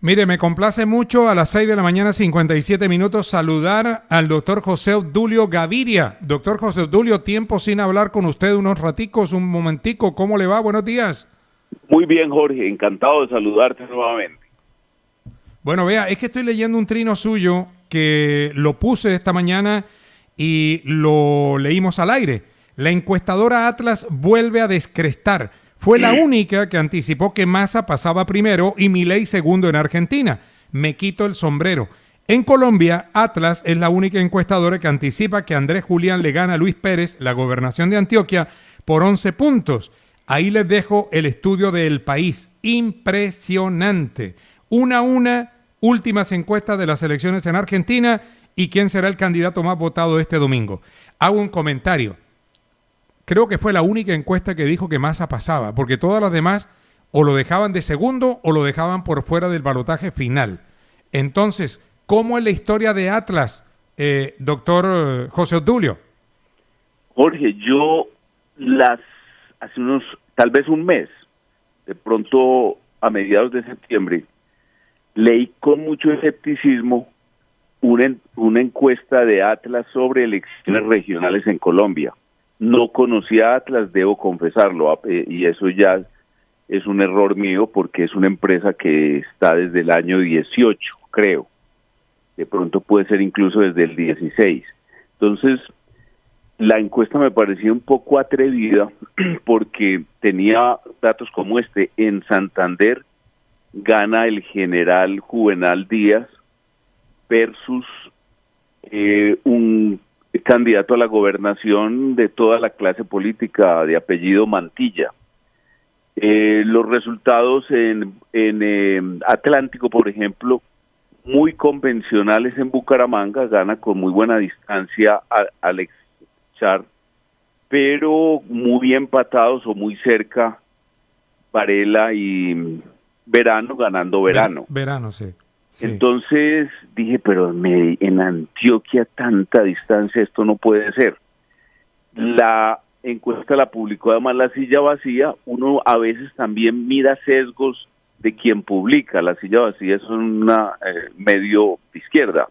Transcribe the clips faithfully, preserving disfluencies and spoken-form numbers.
Mire, me complace mucho a las seis de la mañana, cincuenta y siete minutos, saludar al doctor José Obdulio Gaviria. Doctor José Obdulio, tiempo sin hablar con usted, unos raticos, un momentico. ¿Cómo le va? Buenos días. Muy bien, Jorge. Encantado de saludarte nuevamente. Bueno, vea, es que estoy leyendo un trino suyo que lo puse esta mañana y lo leímos al aire. La encuestadora Atlas vuelve a descrestar. Fue la única que anticipó que Massa pasaba primero y Milei segundo en Argentina. Me quito el sombrero. En Colombia, Atlas es la única encuestadora que anticipa que Andrés Julián le gana a Luis Pérez la gobernación de Antioquia por once puntos. Ahí les dejo el estudio del País. Impresionante. Una a una, últimas encuestas de las elecciones en Argentina y quién será el candidato más votado este domingo. Hago un comentario. Creo que fue la única encuesta que dijo que Massa pasaba, porque todas las demás o lo dejaban de segundo o lo dejaban por fuera del balotaje final. Entonces, ¿cómo es la historia de Atlas, eh, doctor José Obdulio? Jorge, yo las hace unos, tal vez un mes, de pronto a mediados de septiembre, leí con mucho escepticismo una, una encuesta de Atlas sobre elecciones regionales en Colombia. No conocía Atlas, debo confesarlo, y eso ya es un error mío porque es una empresa que está desde el año dieciocho, creo. De pronto puede ser incluso desde el dieciséis. Entonces, la encuesta me parecía un poco atrevida porque tenía datos como este. En Santander gana el general Juvenal Díaz versus eh, un candidato a la gobernación de toda la clase política de apellido Mantilla. Eh, los resultados en, en eh, Atlántico, por ejemplo, muy convencionales en Bucaramanga, gana con muy buena distancia a Alex Char, pero muy empatados o muy cerca Varela y Verano, ganando Verano. Verano, sí. Sí. Entonces dije, pero me, en Antioquia tanta distancia, esto no puede ser. La encuesta la publicó además La Silla Vacía. Uno a veces también mira sesgos de quien publica. La Silla Vacía es un eh, medio de izquierda.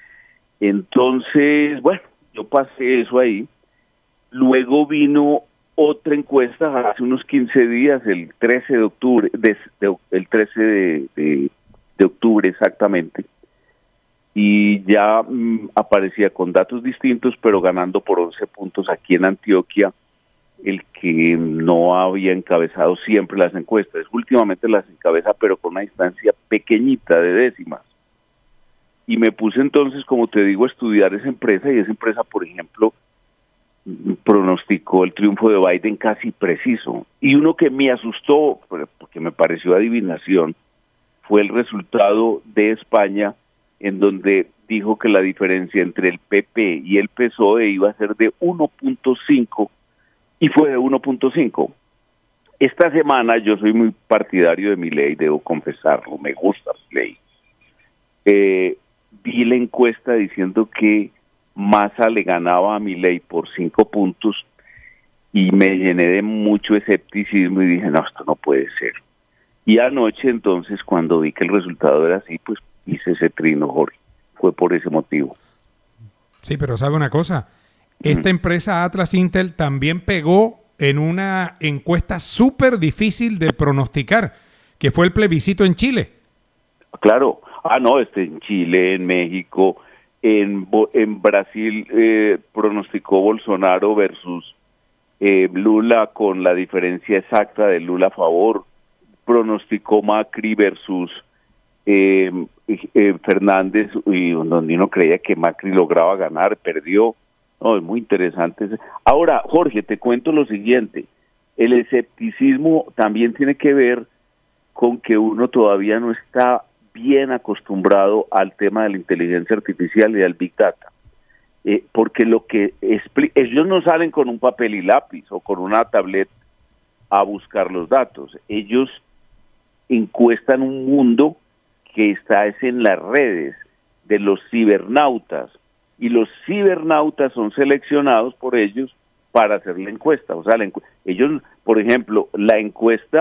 Entonces, bueno, yo pasé eso ahí. Luego vino otra encuesta hace unos quince días, el trece de octubre, de, de, el trece de, de de octubre exactamente, y ya mmm, aparecía con datos distintos, pero ganando por once puntos aquí en Antioquia, el que no había encabezado siempre las encuestas. Últimamente las encabeza, pero con una distancia pequeñita de décimas. Y me puse entonces, como te digo, a estudiar esa empresa, y esa empresa, por ejemplo, pronosticó el triunfo de Biden casi preciso. Y uno que me asustó, porque me pareció adivinación, fue el resultado de España, en donde dijo que la diferencia entre el P P y el P S O E iba a ser de uno punto cinco, y fue de uno punto cinco. Esta semana yo soy muy partidario de Milei, debo confesarlo, me gusta Milei. Eh, vi la encuesta diciendo que Massa le ganaba a Milei por cinco puntos, y me llené de mucho escepticismo y dije, no, esto no puede ser. Y anoche, entonces, cuando vi que el resultado era así, pues hice ese trino, Jorge. Fue por ese motivo. Sí, pero ¿sabe una cosa? Esta mm. empresa Atlas Intel también pegó en una encuesta súper difícil de pronosticar, que fue el plebiscito en Chile. Claro. Ah, no, este en Chile, en México, en, en Brasil eh, pronosticó Bolsonaro versus eh, Lula con la diferencia exacta de Lula a favor. Pronosticó Macri versus eh, eh, Fernández, y donde uno creía que Macri lograba ganar, perdió. No, es muy interesante. Ahora, Jorge, te cuento lo siguiente. El escepticismo también tiene que ver con que uno todavía no está bien acostumbrado al tema de la inteligencia artificial y al Big Data. Eh, porque lo que expli- ellos no salen con un papel y lápiz o con una tablet a buscar los datos. Ellos encuestan un mundo que está es en las redes de los cibernautas, y los cibernautas son seleccionados por ellos para hacer la encuesta. O sea, la encu- ellos, por ejemplo, la encuesta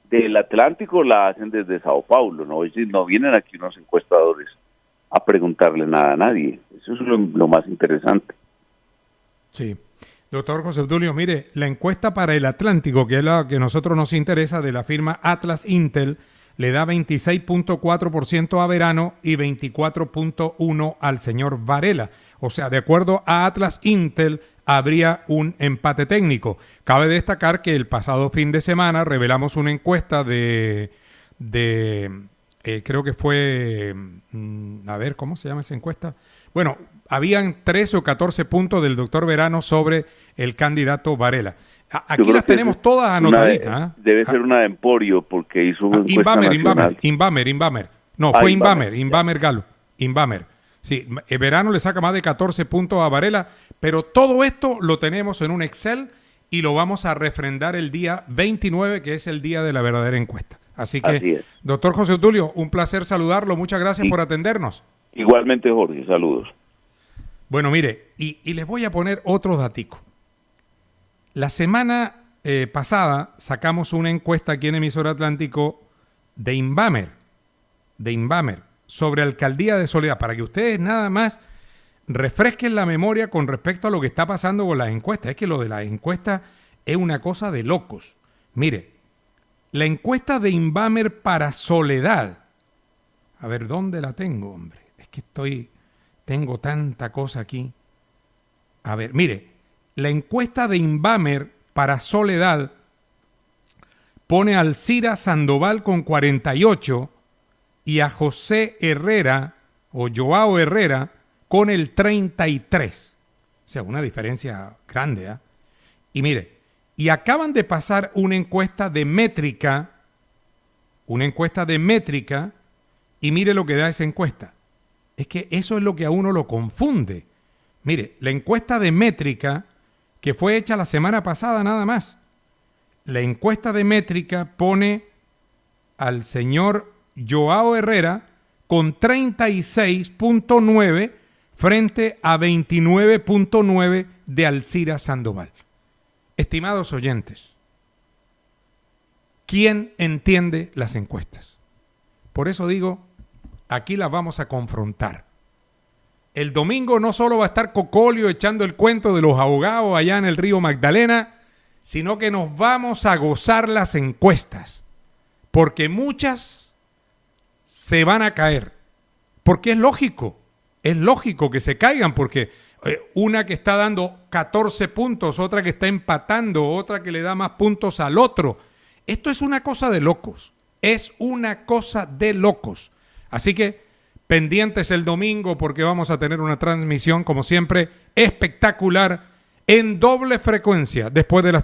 del Atlántico la hacen desde Sao Paulo, ¿no? Es decir, no vienen aquí unos encuestadores a preguntarle nada a nadie. Eso es lo, lo más interesante. Sí. Doctor José Obdulio, mire, la encuesta para el Atlántico, que es la que a nosotros nos interesa, de la firma Atlas Intel, le da veintiséis punto cuatro por ciento a Verano y veinticuatro punto uno por ciento al señor Varela. O sea, de acuerdo a Atlas Intel, habría un empate técnico. Cabe destacar que el pasado fin de semana revelamos una encuesta de, de eh, creo que fue, mm, a ver, ¿cómo se llama esa encuesta? Bueno, habían trece o catorce puntos del doctor Verano sobre el candidato Varela. A, aquí las tenemos todas anotaditas. ¿eh? Debe ser una de Emporio, porque hizo una ah, encuesta Inbamer, nacional. Inbamer, Inbamer, Inbamer. No, ah, fue Inbamer, Inbamer, Inbamer Galo, Inbamer. Sí, el Verano le saca más de catorce puntos a Varela, pero todo esto lo tenemos en un Excel y lo vamos a refrendar el día veintinueve, que es el día de la verdadera encuesta. Así que, Así es. Doctor José Obdulio, un placer saludarlo. Muchas gracias Y, por atendernos. Igualmente, Jorge, saludos. Bueno, mire, y, y les voy a poner otros daticos. La semana eh, pasada sacamos una encuesta aquí en Emisora Atlántico de Inbamer, de Inbamer, sobre Alcaldía de Soledad, para que ustedes nada más refresquen la memoria con respecto a lo que está pasando con las encuestas. Es que lo de las encuestas es una cosa de locos. Mire, la encuesta de Inbamer para Soledad. A ver, ¿dónde la tengo, hombre? Es que estoy, tengo tanta cosa aquí. A ver, mire, la encuesta de Inbamer para Soledad pone a Alcira Sandoval con cuarenta y ocho y a José Herrera o Joao Herrera con el treinta y tres. O sea, una diferencia grande, ¿eh? Y mire, y acaban de pasar una encuesta de métrica, una encuesta de métrica, y mire lo que da esa encuesta. Es que eso es lo que a uno lo confunde. Mire, la encuesta de métrica, que fue hecha la semana pasada nada más, la encuesta de métrica pone al señor Joao Herrera con treinta y seis punto nueve frente a veintinueve punto nueve de Alcira Sandoval. Estimados oyentes, ¿quién entiende las encuestas? Por eso digo, aquí las vamos a confrontar. El domingo no solo va a estar Cocolio echando el cuento de los abogados allá en el río Magdalena, sino que nos vamos a gozar las encuestas, porque muchas se van a caer, porque es lógico, es lógico que se caigan, porque eh, una que está dando catorce puntos, otra que está empatando, otra que le da más puntos al otro. Esto es una cosa de locos, es una cosa de locos. Así que pendientes el domingo, porque vamos a tener una transmisión, como siempre, espectacular, en doble frecuencia, después de las